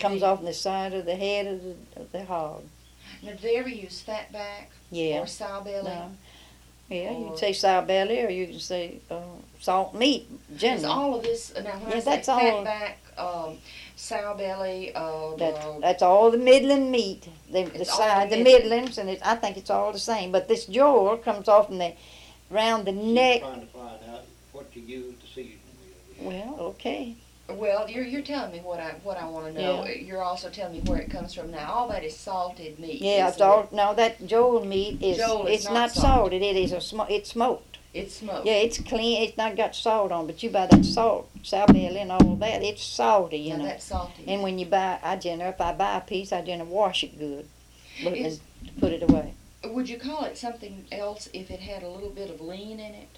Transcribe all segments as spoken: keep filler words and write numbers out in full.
comes The- off on the side of the head of the, of the hog. Now, do they ever use fat back Yeah. or sow belly? No. Yeah, you Or- can say sow belly, or you can say uh, salt meat. Is Generally, all of this, now when Yeah, I say that's fat all- back, um, sow belly, uh, that the, that's all the Midland meat. The, the It's all side, the Midland. Midlands, and it, I think it's all the same. But this jewel comes off in the round the She's neck. trying to find out what you use to season it with. Well, okay. well, you're, you're telling me what I, what I wanna know. Yeah. You're also telling me where it comes from. Now, all that is salted meat. Yeah, it's isn't all it? no. That jewel meat is Joel is it's not not salted. salted. It is a sm- it's smoked. It's smoked. Yeah, it's clean. It's not got salt on, but you buy that salt, sow belly, and all that. It's salty, you Now, know. that's salty. And when you buy, I generally, if I buy a piece, I generally wash it good, but Is- and put it away. Would you call it something else if it had a little bit of lean in it?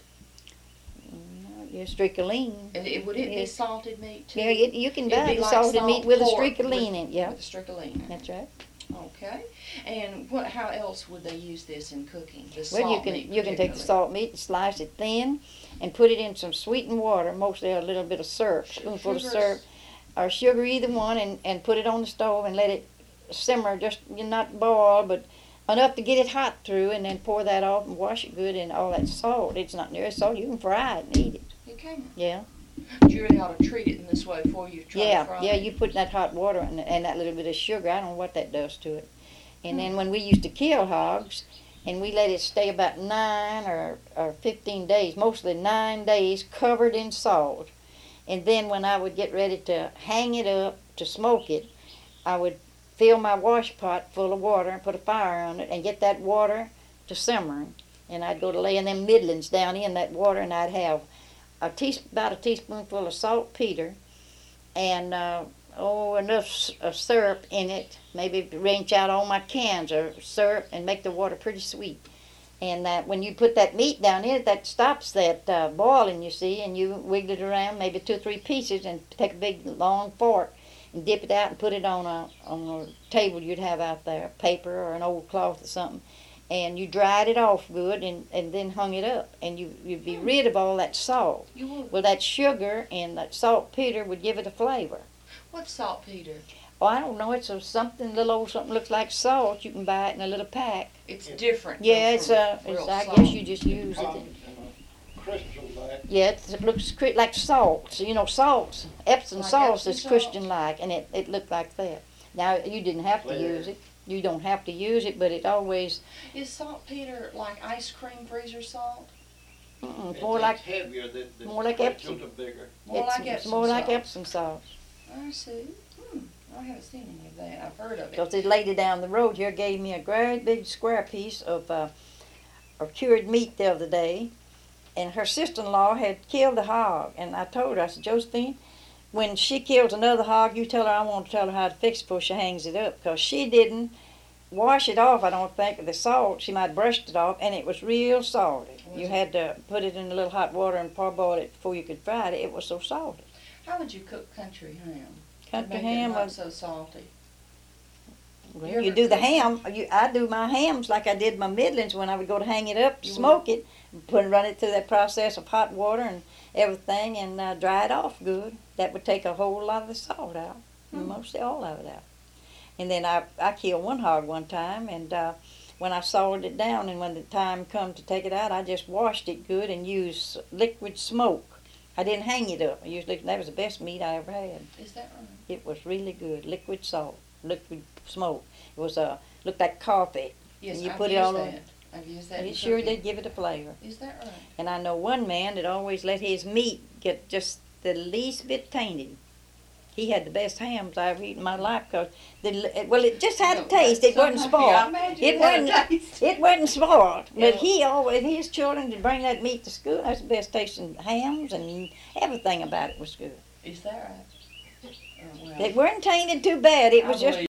Mm, Yeah, streak of lean. And it, would it be Yeah. salted meat too? Yeah, it, you can It'd buy be the like salted salt meat with a pork streak of with- lean in it. Yeah, With a streak of lean in it. that's right. Okay. And what? How else would they use this in cooking? The Well, you salt can meat you can take the particularly. salt meat and slice it thin, and put it in some sweetened water, mostly a little bit of syrup, spoonful of Sugars. syrup, or sugar, either one, and, and put it on the stove and let it simmer, just you know, not boil, but enough to get it hot through, and then pour that off and wash it good, and all that salt. It's not near as salt. You can fry it and eat it. Okay. Yeah. But you really ought to treat it in this way before you try to Yeah, fry yeah, it. you put that hot water and, and that little bit of sugar. I don't know what that does to it. And Hmm. then when we used to kill hogs, and we let it stay about nine or, or fifteen days, mostly nine days, covered in salt. And then when I would get ready to hang it up to smoke it, I would fill my wash pot full of water and put a fire on it and get that water to simmering. And I'd go to laying them middlings down in that water, and I'd have a tea, about a teaspoonful of saltpeter and uh, oh enough s- of syrup in it. Maybe wrench out all my cans of syrup and make the water pretty sweet. And that when you put that meat down in it, that stops that uh, boiling, you see, and you wiggle it around, maybe two or three pieces, and take a big long fork and dip it out and put it on a on a table you'd have out there, paper or an old cloth or something. And you dried it off good, and, and then hung it up, and you you'd be rid of all that salt. You would. Well, that sugar and that saltpeter would give it a flavor. What's saltpeter? Oh, I don't know. It's a something little old something looks like salt. You can buy it in a little pack. It's Yeah. different. Yeah, from- it's from uh, real it's, I salt. guess you just use it. Common, uh, crystal like. Yeah, it's, it looks cri- like salt. So, you know, salts, Epsom Like salts Epsom is salt. Christian-like, and it, it looked like that. Now, you didn't have to Flavor. use it. You don't have to use it, but it always, Is saltpeter like ice cream freezer salt? mm-mm, it's It- more it's like, heavier, the, the more like crystals Epsom. are bigger. More it's, like it's Epsom more like salt. Epsom salt. I see. Hmm. I haven't seen any of that. I've heard of it. Because this lady down the road here gave me a great big square piece of, uh, of cured meat the other day, and her sister-in-law had killed a hog, and I told her, I said, Josephine, when she kills another hog, you tell her I want to tell her how to fix it before she hangs it up, because she didn't wash it off, I don't think, with the salt. She might have brushed it off, and it was real salty. Was You it? had to put it in a little hot water and parboil it before you could fry it. It was so salty. How would you cook country ham? to Country make ham it not was, so salty. well, You you ever do the cook ham. You, I do my hams like I did my middlings when I would go to hang it up, You smoke it, put run it through that process of hot water and everything, and uh, dry it off good. That would take a whole lot of the salt out, Hmm. mostly all of it out. And then I I killed one hog one time, and uh, when I salted it down, and when the time come to take it out, I just washed it good and used liquid smoke. I didn't hang it up. I used liquid, that was the best meat I ever had. Is that right? It was really good. Liquid salt, liquid smoke. It was uh, looked like coffee. Yes, And you I've put it used all that. on- I've used that. And in it sure cooking. did give it a flavor. Is that right? And I know one man that always let his meat get just the least bit tainted. He had the best hams I ever eaten in my life, because well, it just had a No, taste. It wasn't somehow- spoiled. Yeah, I imagine It it had a wasn't- taste. It wasn't spoiled, but Yeah. he always his children to bring that meat to school. That's the best tasting hams, and everything about it was good. Is that right? Oh, well. It weren't tainted too bad. It I was just believe